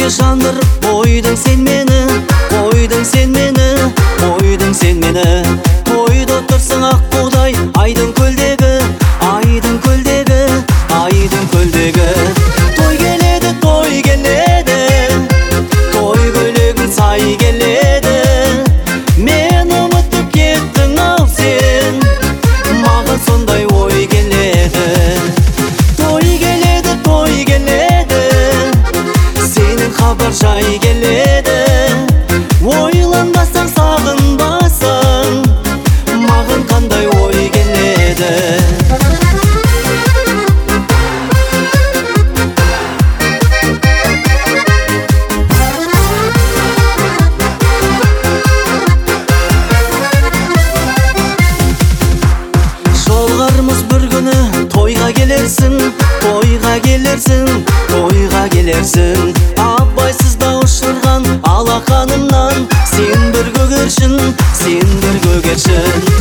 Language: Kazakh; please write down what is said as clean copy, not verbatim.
Жүрекке жандырып қойдың сен мені, қойдың сен мені, қойдың сен мені. Тойда отырсың ақ будай айдың көлдегі, айдың көлдегі, айдың көлдегі. Той келеді, той келеді, той көлегің сай келеді. Мен ұмытып кеттің ау сен, маған сондай ой келеді. Той келеді, той келеді, сенің хабар жай келеді. Ойланбасаң, сағынбасаң, маған қандай ой келеді. Жолғарымыз бір күні тойға келерсің, тойға келерсің, тойға келерсің. Абайсызда ұшырған алақанымнан сен бір көгершін, сен бір көгершін.